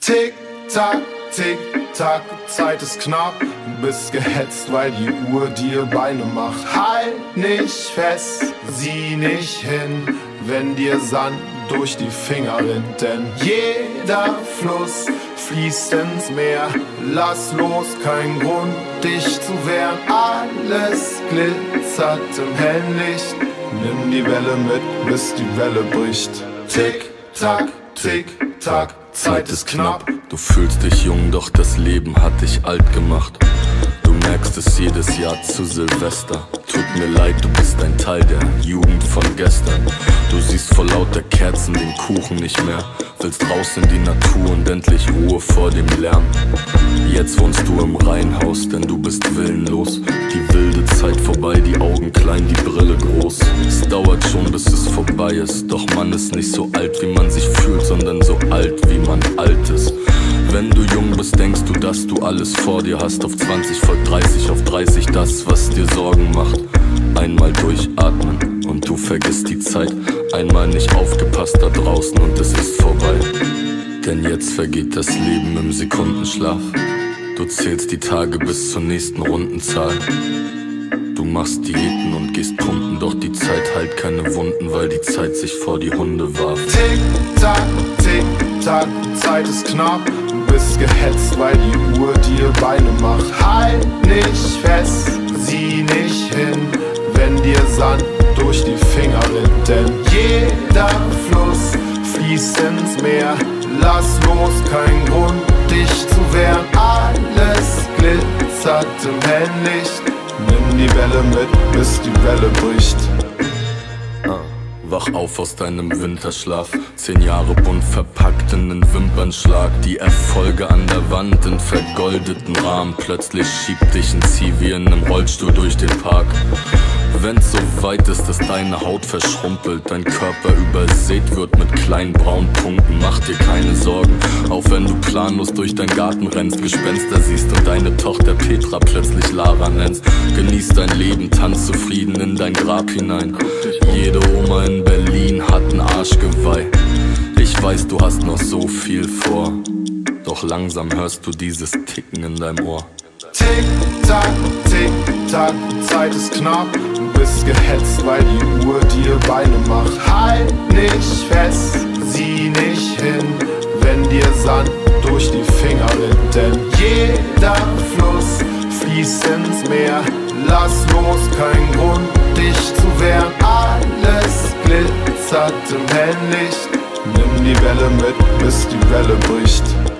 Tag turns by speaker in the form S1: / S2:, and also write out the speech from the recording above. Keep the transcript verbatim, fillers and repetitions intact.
S1: Tick, tack, tick, tack, Zeit ist knapp. Du bist gehetzt, weil die Uhr dir Beine macht. Halt nicht fest, sieh nicht hin, wenn dir Sand durch die Finger rinnt. Denn jeder Fluss fließt ins Meer. Lass los, kein Grund, dich zu wehren. Alles glitzert im hellen Licht. Nimm die Welle mit, bis die Welle bricht. Tick, tack, tick, tack, Zeit ist knapp.
S2: Du fühlst dich jung, doch das Leben hat dich alt gemacht. Du merkst es jedes Jahr zu Silvester. Tut mir leid, du bist ein Teil der Jugend von gestern. Du siehst vor lauter Kerzen den Kuchen nicht mehr. Willst raus in die Natur und endlich Ruhe vor dem Lärm. Jetzt wohnst du im Reihenhaus, denn du bist willenlos. Die wilde Zeit vorbei, die Augen klein, die Brille groß. Es dauert schon, bis es vorbei ist. Doch man ist nicht so alt, wie man sich fühlt, sondern so alt, wie man alt ist. Wenn du jung bist, denkst du, dass du alles vor dir hast. Auf zwanzig folgt dreißig, auf dreißig das, was dir Sorgen macht. Einmal durchatmen und du vergisst die Zeit. Einmal nicht aufgepasst da draußen und es ist vorbei. Denn jetzt vergeht das Leben im Sekundenschlaf. Du zählst die Tage bis zur nächsten Rundenzahl. Du machst Diäten und gehst pumpen, doch die Zeit heilt keine Wunden, weil die Zeit sich vor die Hunde warf.
S1: Tick, tack, tick, tack, Zeit ist knapp. Du bist gehetzt, weil die Uhr dir Beine macht. Halt nicht fest, sieh nicht hin, wenn dir Sand durch die Finger rinnt. Denn jeder Fluss fließt ins Meer. Lass los, kein Grund, dich zu wehren. Alles glitzert im hellen Licht. Nimm die Welle mit, bis die Welle bricht.
S2: Wach auf aus deinem Winterschlaf. Zehn Jahre bunt verpackt in nen Wimpernschlag. Die Erfolge an der Wand in vergoldeten Rahmen. Plötzlich schiebt dich ein Zivi in nem Rollstuhl durch den Park. Wenn's so weit ist, dass deine Haut verschrumpelt, dein Körper übersät wird mit kleinen braunen Punkten, mach dir keine Sorgen, auch wenn du planlos durch deinen Garten rennst, Gespenster siehst und deine Tochter Petra plötzlich Lara nennst. Genieß dein Leben, tanz zufrieden in dein Grab hinein. Jede Oma in Berlin hat ein Arschgeweih. Ich weiß, du hast noch so viel vor, doch langsam hörst du dieses Ticken in deinem Ohr.
S1: Tick, tack, tick, tack, Zeit ist knapp. Du bist gehetzt, weil die Uhr dir Beine macht. Halt nicht fest, sieh nicht hin, wenn dir Sand durch die Finger rinnt. Denn jeder Fluss fließt ins Meer. Lass los, kein Grund, dich zu wehren. Alles glitzert im hellen Licht. Nimm die Welle mit, bis die Welle bricht.